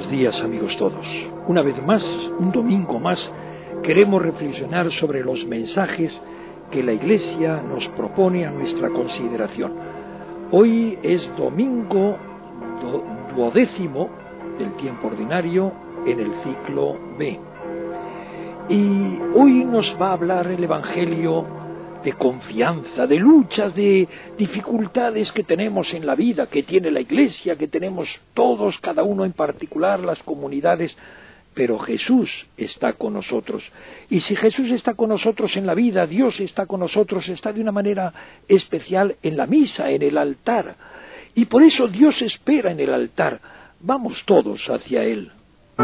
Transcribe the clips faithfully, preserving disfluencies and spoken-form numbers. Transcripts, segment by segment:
buenos días, amigos todos. Una vez más, un domingo más, queremos reflexionar sobre los mensajes que la Iglesia nos propone a nuestra consideración. Hoy es domingo duodécimo del tiempo ordinario en el ciclo B. Y hoy nos va a hablar el Evangelio de confianza, de luchas, de dificultades que tenemos en la vida, que tiene la Iglesia, que tenemos todos, cada uno en particular, las comunidades, pero Jesús está con nosotros. Y si Jesús está con nosotros en la vida, Dios está con nosotros, está de una manera especial en la misa, en el altar. Y por eso Dios espera en el altar. Vamos todos hacia Él.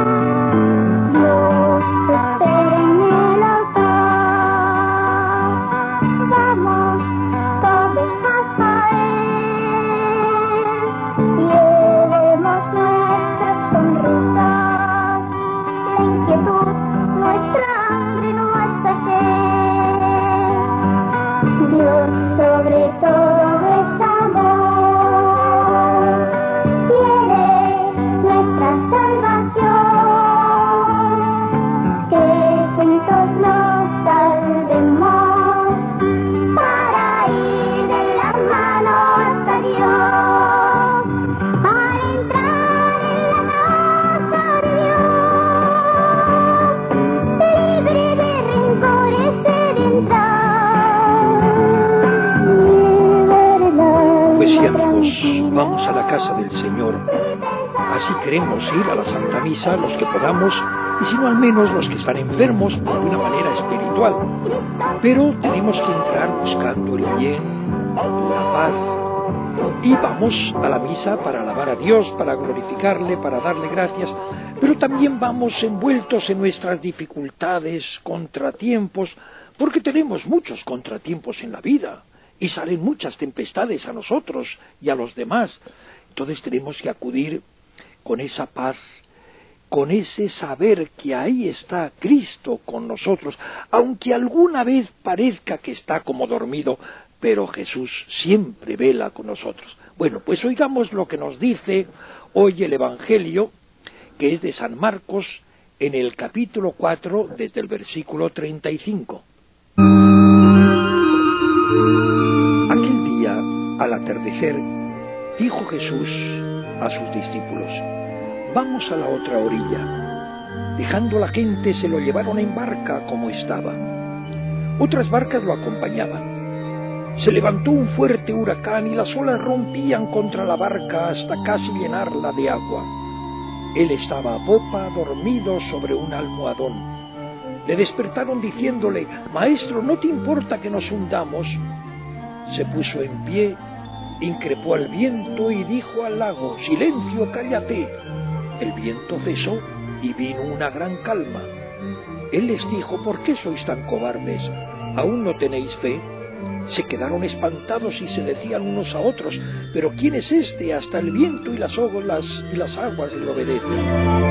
Vamos a la casa del Señor. Así queremos ir a la Santa Misa los que podamos, y si no al menos los que están enfermos, de una manera espiritual. Pero tenemos que entrar buscando el bien, la paz. Y vamos a la misa para alabar a Dios, para glorificarle, para darle gracias. Pero también vamos envueltos en nuestras dificultades, contratiempos, porque tenemos muchos contratiempos en la vida. Y salen muchas tempestades a nosotros y a los demás. Entonces tenemos que acudir con esa paz, con ese saber que ahí está Cristo con nosotros, aunque alguna vez parezca que está como dormido, pero Jesús siempre vela con nosotros. Bueno, pues oigamos lo que nos dice hoy el Evangelio, que es de San Marcos, en el capítulo cuatro, desde el versículo treinta y cinco. Al atardecer, dijo Jesús a sus discípulos: vamos a la otra orilla. Dejando a la gente, se lo llevaron en barca como estaba. Otras barcas lo acompañaban. Se levantó un fuerte huracán y las olas rompían contra la barca hasta casi llenarla de agua. Él estaba a popa, dormido sobre un almohadón. Le despertaron diciéndole: Maestro, ¿no te importa que nos hundamos? Se puso en pie, increpó al viento y dijo al lago: silencio, cállate. El viento cesó y vino una gran calma. Él les dijo: ¿por qué sois tan cobardes? ¿Aún no tenéis fe? Se quedaron espantados y se decían unos a otros: ¿pero quién es este? Hasta el viento y las olas y las aguas le obedecen.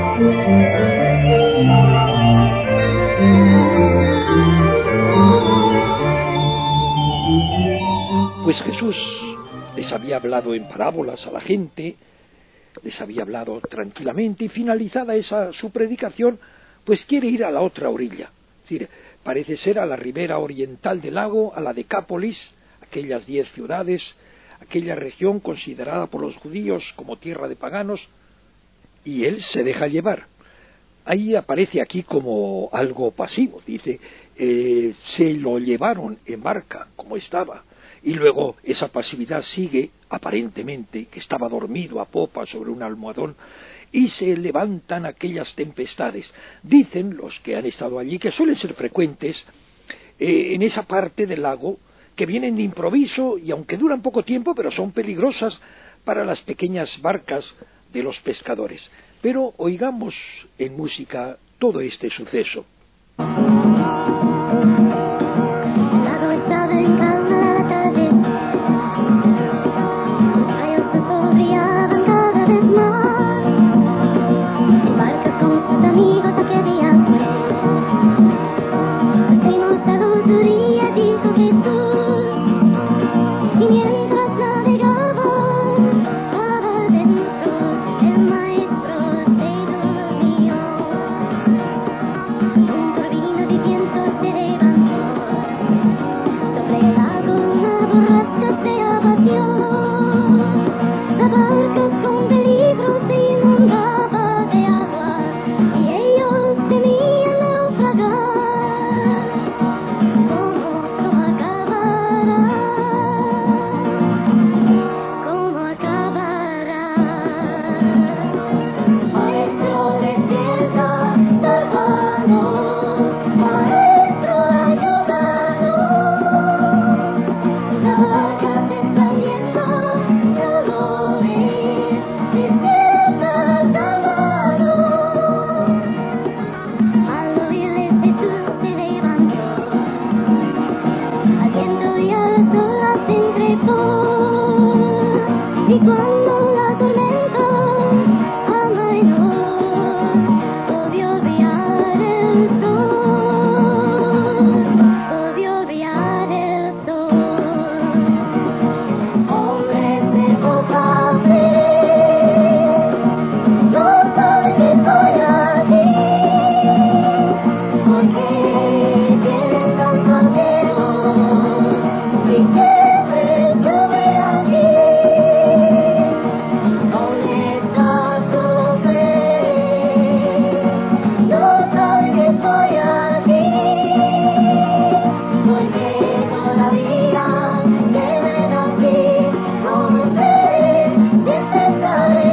Pues Jesús les había hablado en parábolas a la gente, les había hablado tranquilamente, y finalizada esa su predicación, pues quiere ir a la otra orilla. Es decir, parece ser a la ribera oriental del lago, a la Decápolis, aquellas diez ciudades, aquella región considerada por los judíos como tierra de paganos, y él se deja llevar. Ahí aparece aquí como algo pasivo, dice, eh, se lo llevaron en barca, como estaba. Y luego esa pasividad sigue, aparentemente, que estaba dormido a popa sobre un almohadón, y se levantan aquellas tempestades. Dicen los que han estado allí que suelen ser frecuentes eh, en esa parte del lago, que vienen de improviso y aunque duran poco tiempo, pero son peligrosas para las pequeñas barcas de los pescadores. Pero oigamos en música todo este suceso. Y cuando la tormenta amainó, odio brillar el sol, odio brillar el sol. Hombres de poca fe, no saben que estoy aquí, porque tienen tanto miedo y siempre estuve aquí. ¿Dónde está su fe? No saben que estoy aquí, porque todavía deben aquí. Como ustedes siempre estaré,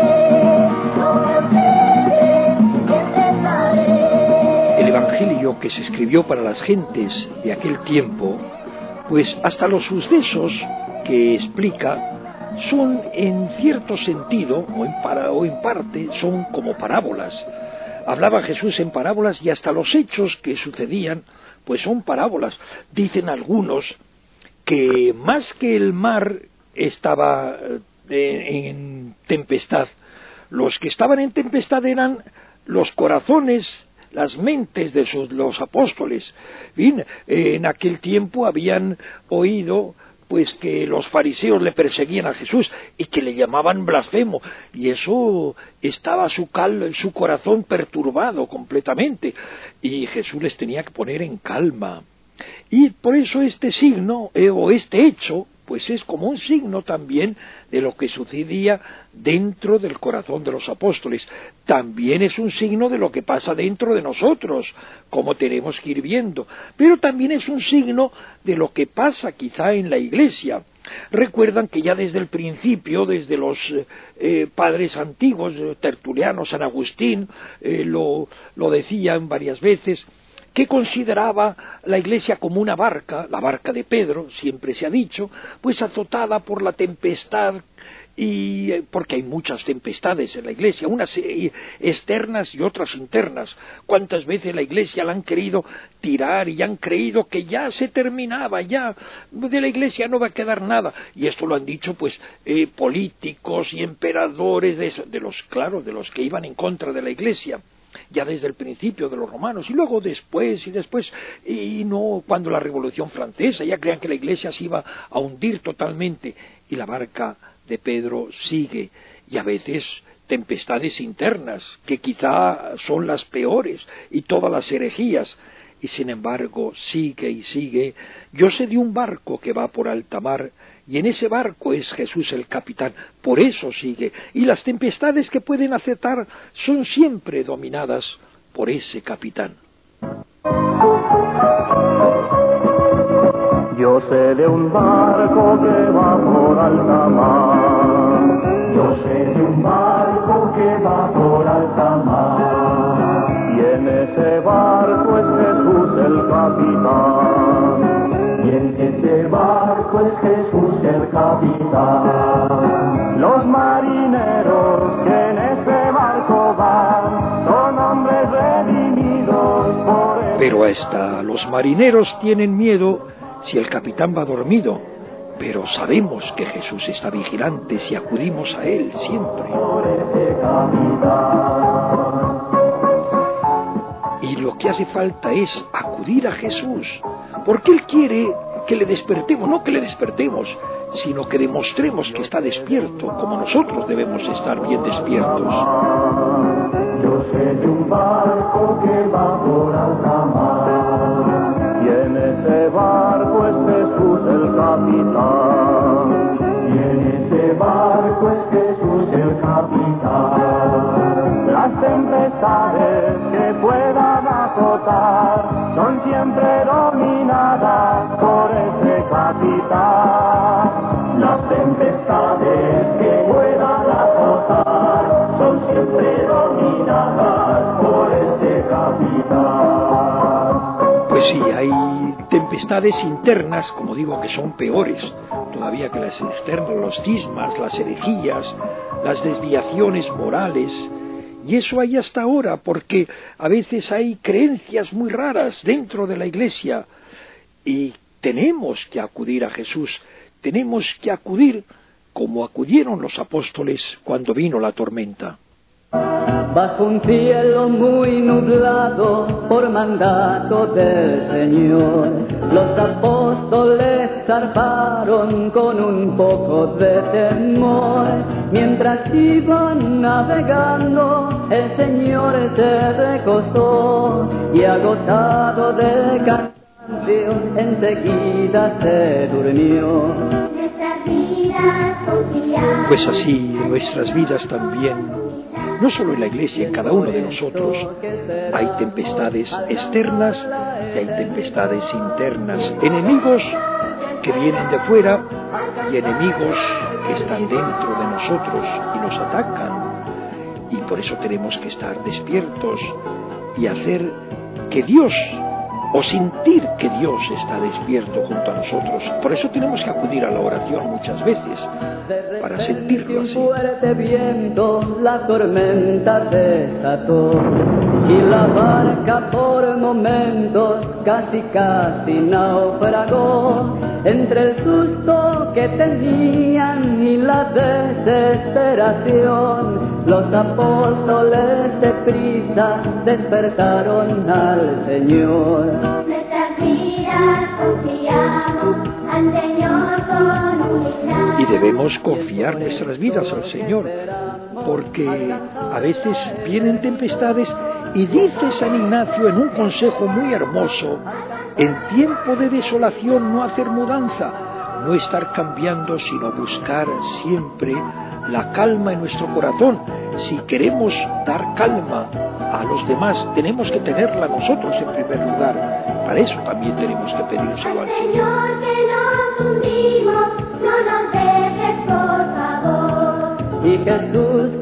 como ustedes siempre estaré. El Evangelio que se escribió para las gentes de aquel tiempo, pues hasta los sucesos que explica son en cierto sentido, o en, para, o en parte, son como parábolas. Hablaba Jesús en parábolas y hasta los hechos que sucedían, pues son parábolas. Dicen algunos que más que el mar estaba eh, en tempestad, los que estaban en tempestad eran los corazones, las mentes de sus, los apóstoles. Bien, eh, en aquel tiempo habían oído pues que los fariseos le perseguían a Jesús y que le llamaban blasfemo, y eso estaba su, cal, su corazón perturbado completamente, y Jesús les tenía que poner en calma. Y por eso este signo, eh, o este hecho, pues es como un signo también de lo que sucedía dentro del corazón de los apóstoles. También es un signo de lo que pasa dentro de nosotros, como tenemos que ir viendo. Pero también es un signo de lo que pasa quizá en la Iglesia. Recuerdan que ya desde el principio, desde los eh, padres antiguos, Tertuliano, San Agustín, eh, lo, lo decían varias veces, que consideraba la Iglesia como una barca, la barca de Pedro, siempre se ha dicho, pues azotada por la tempestad, y porque hay muchas tempestades en la Iglesia, unas externas y otras internas. ¿Cuántas veces la Iglesia la han querido tirar y han creído que ya se terminaba, ya de la Iglesia no va a quedar nada? Y esto lo han dicho pues eh, políticos y emperadores de, de los, claro, de los que iban en contra de la Iglesia, ya desde el principio de los romanos, y luego después y después, y no cuando la Revolución Francesa, ya creían que la Iglesia se iba a hundir totalmente, y la barca de Pedro sigue, y a veces tempestades internas, que quizá son las peores, y todas las herejías, y sin embargo sigue y sigue. Yo sé de un barco que va por alta mar, y en ese barco es Jesús el capitán, por eso sigue, y las tempestades que pueden aceptar son siempre dominadas por ese capitán. Yo sé de un barco que va por alta mar, yo sé de un barco que va por alta mar, y en ese barco es Jesús el capitán. Y en ese barco es Jesús el capitán. Los marineros que en ese barco van son hombres redimidos por él. Pero hasta los marineros tienen miedo si el capitán va dormido. Pero sabemos que Jesús está vigilante si acudimos a Él siempre. Por ese capitán. Y lo que hace falta es acudir a Jesús, porque Él quiere que le despertemos, no que le despertemos, sino que demostremos que está despierto, como nosotros debemos estar bien despiertos. Yo sé de un barco que va por alta mar, y en ese barco es Jesús el capitán, y en ese barco es Jesús el capitán. Las tempestades que puedan azotar son siempre dominadas por ese capitán. Las tempestades que puedan azotar son siempre dominadas por ese capitán. Pues sí, hay tempestades internas, como digo, que son peores todavía que las externas, los cismas, las herejías, las desviaciones morales. Y eso hay hasta ahora, porque a veces hay creencias muy raras dentro de la Iglesia, y tenemos que acudir a Jesús, tenemos que acudir como acudieron los apóstoles cuando vino la tormenta. Bajo un cielo muy nublado por mandato del Señor, los apóstoles zarparon con un poco de temor. Mientras iban navegando, el Señor se recostó y agotado de cansancio, enseguida se durmió. Nuestras vidas confiamos. Pues así en nuestras vidas también, no solo en la Iglesia, en cada uno de nosotros, hay tempestades externas y hay tempestades internas, enemigos que vienen de fuera y enemigos que están dentro de nosotros y nos atacan. Y por eso tenemos que estar despiertos y hacer que Dios, o sentir que Dios está despierto junto a nosotros. Por eso tenemos que acudir a la oración muchas veces, para sentirlo así. Un fuerte viento la tormenta desató y la barca por momentos casi casi naufragó. Entre el susto que tenían y la desesperación, los apóstoles de prisa despertaron al Señor. Nuestras vidas confiamos al Señor con humildad. Y debemos confiar nuestras vidas al Señor, porque a veces vienen tempestades y dice San Ignacio en un consejo muy hermoso: en tiempo de desolación no hacer mudanza, no estar cambiando, sino buscar siempre la calma en nuestro corazón. Si queremos dar calma a los demás, tenemos que tenerla nosotros en primer lugar. Para eso también tenemos que pedírselo al Señor. Señor, que nos hundimos, no nos dejes, por favor. Y Jesús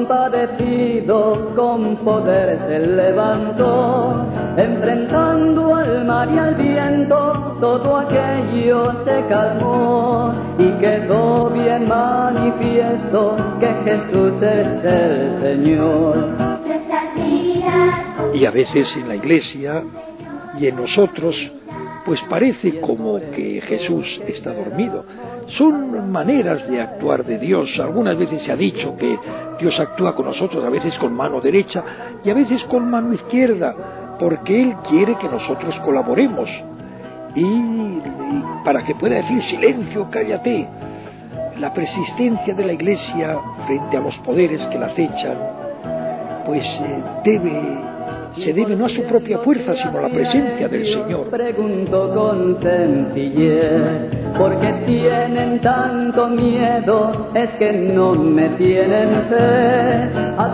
compadecido con poder se levantó, enfrentando al mar y al viento, todo aquello se calmó y quedó bien manifiesto que Jesús es el Señor. Nuestras vidas Y a veces en la Iglesia y en nosotros, pues parece como que Jesús está dormido. Son maneras de actuar de Dios. Algunas veces se ha dicho que Dios actúa con nosotros, a veces con mano derecha y a veces con mano izquierda, porque Él quiere que nosotros colaboremos. Y, y para que pueda decir silencio, cállate. La persistencia de la Iglesia frente a los poderes que la acechan, pues eh, debe... se debe no a su propia fuerza, sino a la presencia del Señor. Pregunto con sencillez, ¿por qué tienen tanto miedo? Es que no me tienen fe.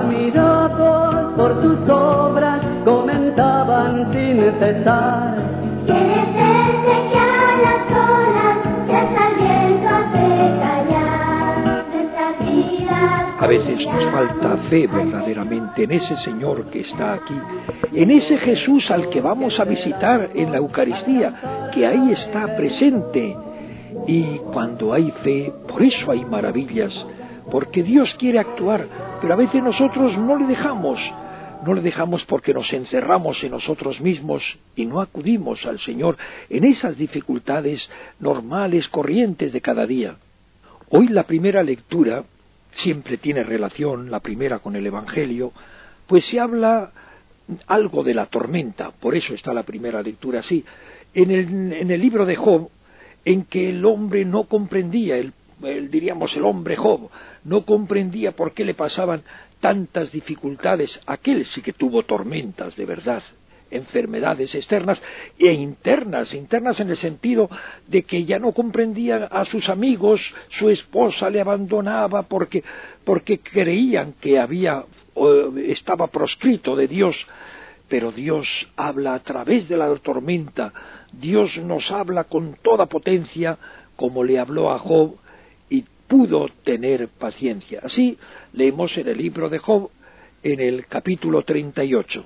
Admirados por sus obras, comentaban sin cesar. ¿Quién es ese que a las olas que hasta el viento hace callar? Nuestras vidas A veces nos falta fe verdaderamente en ese Señor que está aquí, en ese Jesús al que vamos a visitar en la Eucaristía, que ahí está presente. Y cuando hay fe, por eso hay maravillas, porque Dios quiere actuar, pero a veces nosotros no le dejamos, no le dejamos porque nos encerramos en nosotros mismos y no acudimos al Señor en esas dificultades normales, corrientes de cada día. Hoy la primera lectura siempre tiene relación, la primera con el Evangelio, pues se habla algo de la tormenta, por eso está la primera lectura así. En el, en el libro de Job, en que el hombre no comprendía, el, el, diríamos el hombre Job, no comprendía por qué le pasaban tantas dificultades. Aquel sí que tuvo tormentas de verdad, enfermedades externas e internas, internas en el sentido de que ya no comprendía a sus amigos, su esposa le abandonaba porque, porque creían que había, eh, estaba proscrito de Dios. Pero Dios habla a través de la tormenta, Dios nos habla con toda potencia, como le habló a Job, y pudo tener paciencia. Así leemos en el libro de Job, en el capítulo treinta y ocho.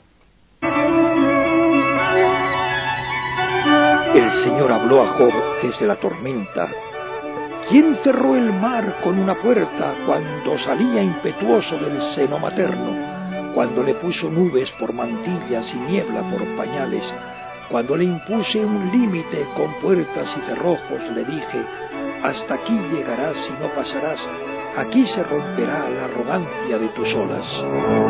El Señor habló a Job desde la tormenta. ¿Quién cerró el mar con una puerta cuando salía impetuoso del seno materno? Cuando le puso nubes por mantillas y niebla por pañales, cuando le impuse un límite con puertas y cerrojos, le dije, hasta aquí llegarás y no pasarás, aquí se romperá la arrogancia de tus olas.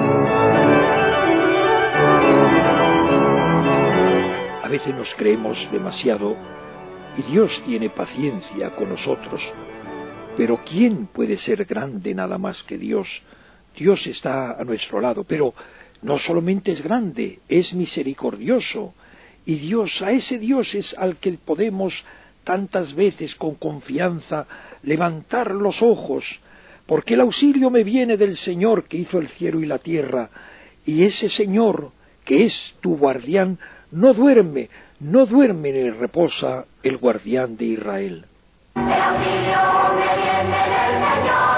A veces nos creemos demasiado y Dios tiene paciencia con nosotros, pero ¿quién puede ser grande nada más que Dios? Dios está a nuestro lado, pero no solamente es grande, es misericordioso, y Dios, a ese Dios es al que podemos tantas veces con confianza levantar los ojos, porque el auxilio me viene del Señor que hizo el cielo y la tierra, y ese Señor, que es tu guardián, no duerme, no duerme ni reposa el guardián de Israel. El auxilio me viene del Señor.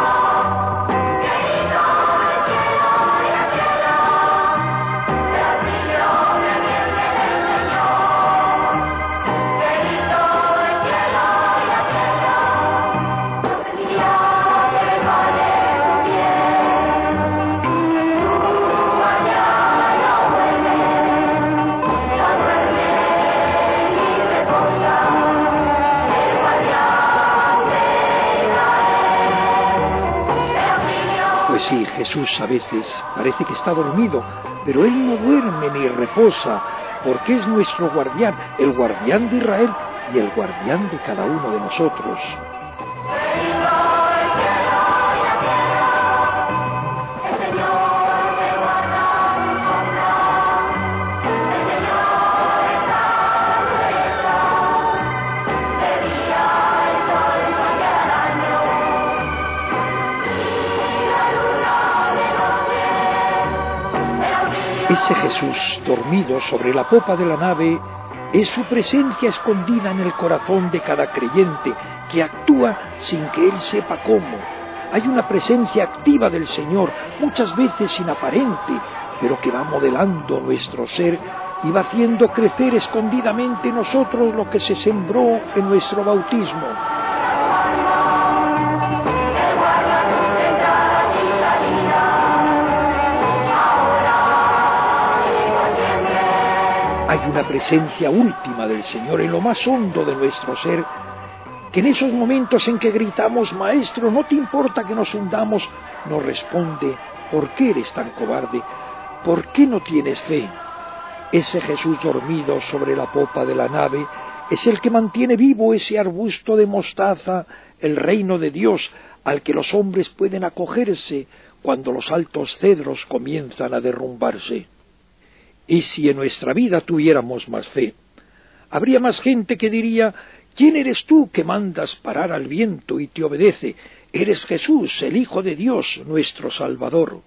Pues sí, Jesús a veces parece que está dormido, pero Él no duerme ni reposa, porque es nuestro guardián, el guardián de Israel y el guardián de cada uno de nosotros. Ese Jesús dormido sobre la popa de la nave es su presencia escondida en el corazón de cada creyente que actúa sin que él sepa cómo. Hay una presencia activa del Señor, muchas veces inaparente, pero que va modelando nuestro ser y va haciendo crecer escondidamente en nosotros lo que se sembró en nuestro bautismo. Hay una presencia última del Señor en lo más hondo de nuestro ser, que en esos momentos en que gritamos, Maestro, no te importa que nos hundamos, nos responde, ¿por qué eres tan cobarde? ¿Por qué no tienes fe? Ese Jesús dormido sobre la popa de la nave es el que mantiene vivo ese arbusto de mostaza, el reino de Dios, al que los hombres pueden acogerse cuando los altos cedros comienzan a derrumbarse. Y si en nuestra vida tuviéramos más fe, habría más gente que diría, ¿quién eres tú que mandas parar al viento y te obedece? Eres Jesús, el Hijo de Dios, nuestro Salvador.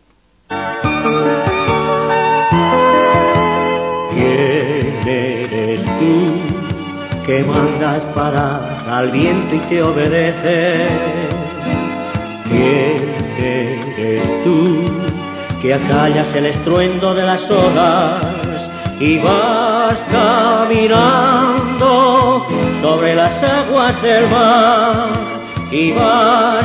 ¿Quién eres tú que mandas parar al viento y te obedece? ¿Quién eres tú que acallas el estruendo de las olas y vas caminando sobre las aguas del mar, y vas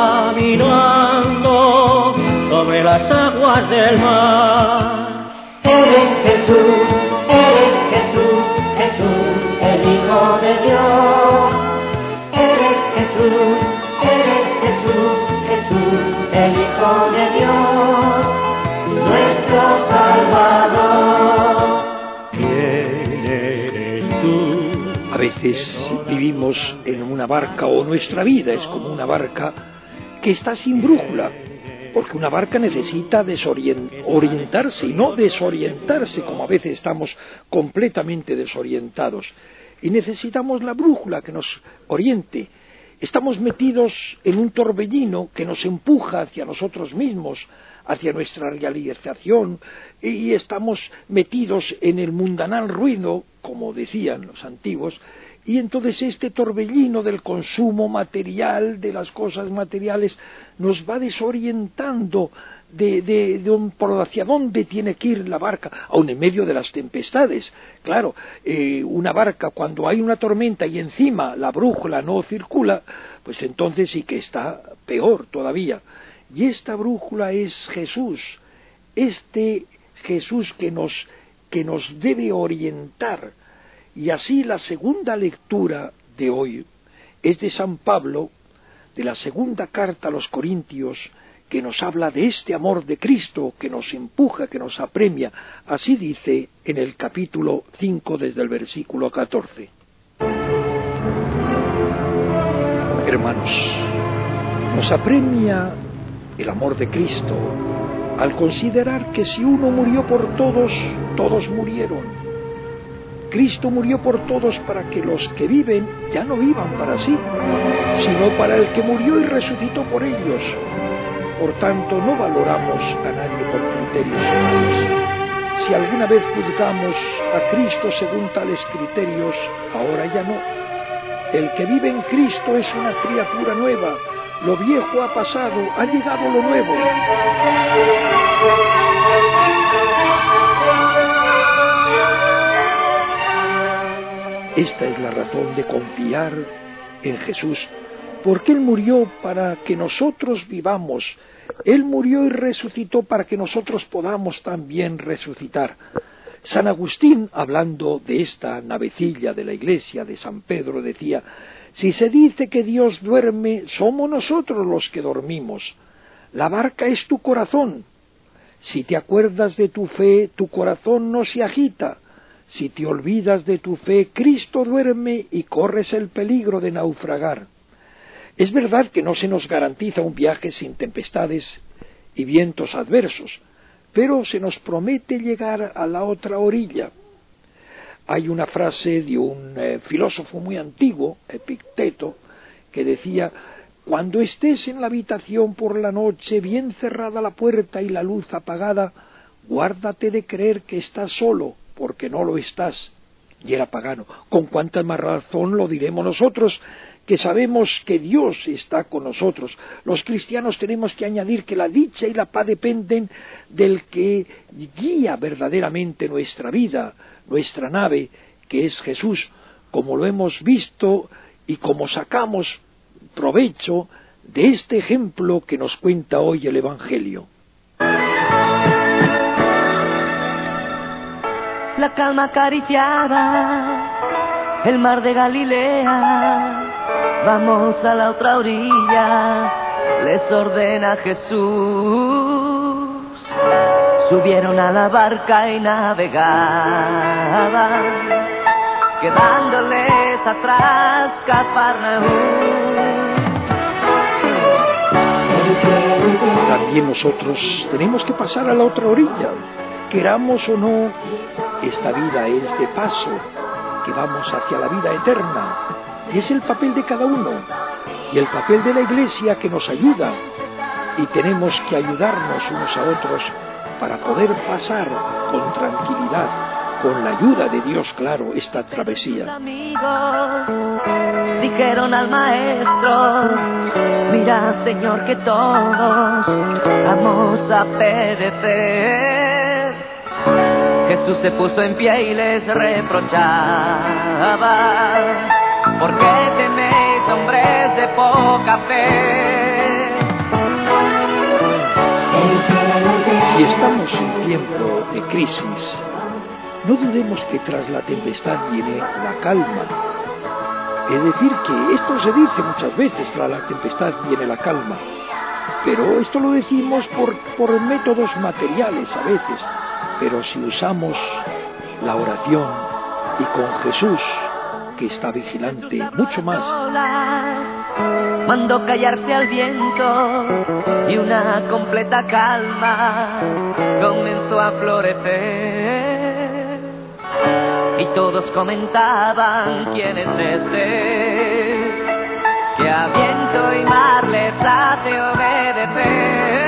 caminando sobre las aguas del mar? Eres Jesús, eres Jesús, Jesús, el Hijo de Dios. Eres Jesús, eres Jesús, Jesús, el Hijo de Dios, nuestro Salvador. ¿Quién eres tú? A veces vivimos en una barca, o nuestra vida es como una barca que está sin brújula, porque una barca necesita desorientarse y no desorientarse, como a veces estamos completamente desorientados, y necesitamos la brújula que nos oriente. Estamos metidos en un torbellino que nos empuja hacia nosotros mismos, hacia nuestra realización, y estamos metidos en el mundanal ruido, como decían los antiguos, y entonces este torbellino del consumo material, de las cosas materiales, nos va desorientando de, de, de un, por hacia dónde tiene que ir la barca, aun en medio de las tempestades. Claro, eh, una barca cuando hay una tormenta y encima la brújula no circula, pues entonces sí que está peor todavía. Y esta brújula es Jesús, este Jesús que nos, que nos debe orientar. Y así la segunda lectura de hoy es de San Pablo, de la segunda carta a los Corintios, que nos habla de este amor de Cristo, que nos empuja, que nos apremia. Así dice en el capítulo cinco, desde el versículo catorce. Hermanos, nos apremia el amor de Cristo al considerar que si uno murió por todos, todos murieron. Cristo murió por todos para que los que viven ya no vivan para sí, sino para el que murió y resucitó por ellos. Por tanto, no valoramos a nadie por criterios humanos. Si alguna vez juzgamos a Cristo según tales criterios, ahora ya no. El que vive en Cristo es una criatura nueva. Lo viejo ha pasado, ha llegado lo nuevo. Esta es la razón de confiar en Jesús, porque Él murió para que nosotros vivamos. Él murió y resucitó para que nosotros podamos también resucitar. San Agustín, hablando de esta navecilla de la iglesia de San Pedro, decía: si se dice que Dios duerme, somos nosotros los que dormimos. La barca es tu corazón. Si te acuerdas de tu fe, tu corazón no se agita. Si te olvidas de tu fe, Cristo duerme y corres el peligro de naufragar. Es verdad que no se nos garantiza un viaje sin tempestades y vientos adversos, pero se nos promete llegar a la otra orilla. Hay una frase de un eh, filósofo muy antiguo, Epicteto, que decía: cuando estés en la habitación por la noche, bien cerrada la puerta y la luz apagada, guárdate de creer que estás solo, porque no lo estás. Y era pagano. Con cuánta más razón lo diremos nosotros, que sabemos que Dios está con nosotros. Los cristianos tenemos que añadir que la dicha y la paz dependen del que guía verdaderamente nuestra vida, nuestra nave, que es Jesús, como lo hemos visto y como sacamos provecho de este ejemplo que nos cuenta hoy el Evangelio. La calma acariciaba el mar de Galilea. Vamos a la otra orilla, les ordena Jesús. Subieron a la barca y navegaban, quedándoles atrás Cafarnaúm. También nosotros tenemos que pasar a la otra orilla. Queramos o no, esta vida es de paso, que vamos hacia la vida eterna. Y es el papel de cada uno, y el papel de la Iglesia, que nos ayuda, y tenemos que ayudarnos unos a otros para poder pasar con tranquilidad, con la ayuda de Dios, claro, esta travesía. Los amigos dijeron al maestro: mira, Señor, que todos vamos a perecer. Jesús se puso en pie y les reprochaba: ¿por qué teméis, hombres de poca fe? Si estamos en tiempo de crisis, no dudemos que tras la tempestad viene la calma. Es decir, que esto se dice muchas veces: tras la tempestad viene la calma. Pero esto lo decimos por, por métodos materiales a veces. Pero si usamos la oración y con Jesús, que está vigilante, mucho más. Mandó callarse al viento y una completa calma comenzó a florecer. Y todos comentaban: ¿quién es este que a viento y mar les hace obedecer?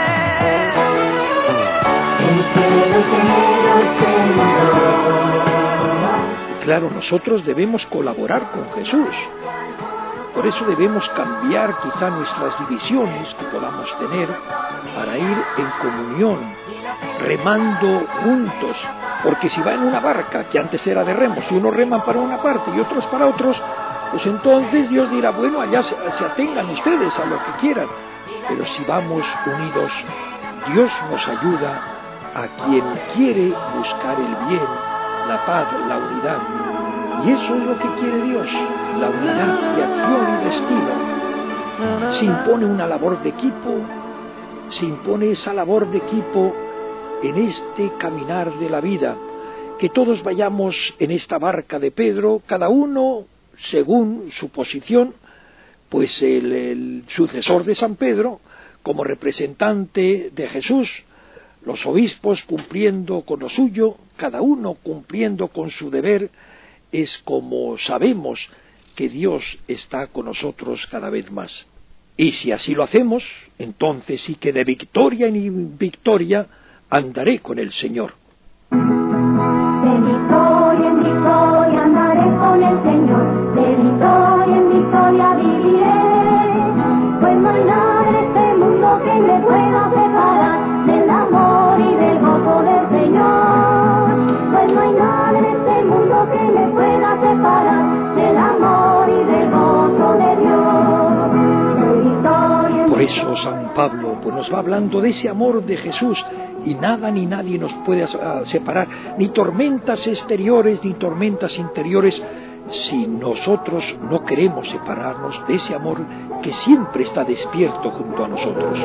Claro, nosotros debemos colaborar con Jesús. Por eso debemos cambiar quizá nuestras divisiones que podamos tener para ir en comunión, remando juntos. Porque si va en una barca, que antes era de remos, y unos reman para una parte y otros para otros, pues entonces Dios dirá: bueno, allá se, se atengan ustedes a lo que quieran. Pero si vamos unidos, Dios nos ayuda a quien quiere buscar el bien, la paz, la unidad. Y eso es lo que quiere Dios, la unidad de acción y destino. Se impone una labor de equipo, se impone esa labor de equipo en este caminar de la vida, que todos vayamos en esta barca de Pedro, cada uno según su posición, pues el, el sucesor de San Pedro, como representante de Jesús, los obispos cumpliendo con lo suyo, cada uno cumpliendo con su deber, es como sabemos que Dios está con nosotros cada vez más. Y si así lo hacemos, entonces sí que de victoria en victoria andaré con el Señor. De victoria en victoria andaré con el Señor, de victoria en victoria viviré, pues no hay nada en este mundo que me pueda separar del amor y del gozo del Señor, pues no hay nada en este mundo que me pueda separar del amor y del gozo de Dios, de victoria en Por eso San Pablo pues nos va hablando de ese amor de Jesús, y nada ni nadie nos puede separar, ni tormentas exteriores ni tormentas interiores, si nosotros no queremos separarnos de ese amor que siempre está despierto junto a nosotros.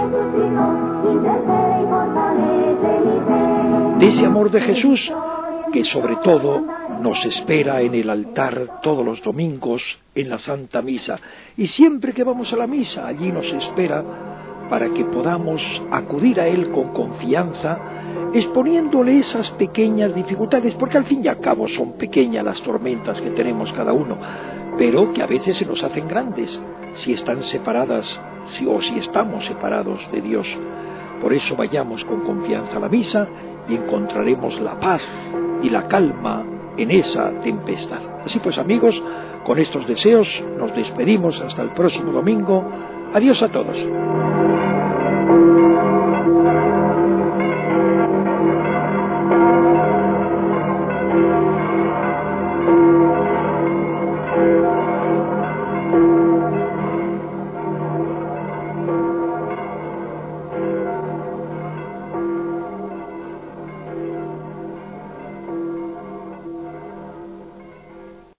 De ese amor de Jesús que sobre todo nos espera en el altar todos los domingos en la Santa Misa, y siempre que vamos a la misa allí nos espera para que podamos acudir a Él con confianza, exponiéndole esas pequeñas dificultades, porque al fin y al cabo son pequeñas las tormentas que tenemos cada uno, pero que a veces se nos hacen grandes, si están separadas, si, o si estamos separados de Dios. Por eso vayamos con confianza a la misa y encontraremos la paz y la calma en esa tempestad. Así pues, amigos, con estos deseos nos despedimos hasta el próximo domingo. Adiós a todos.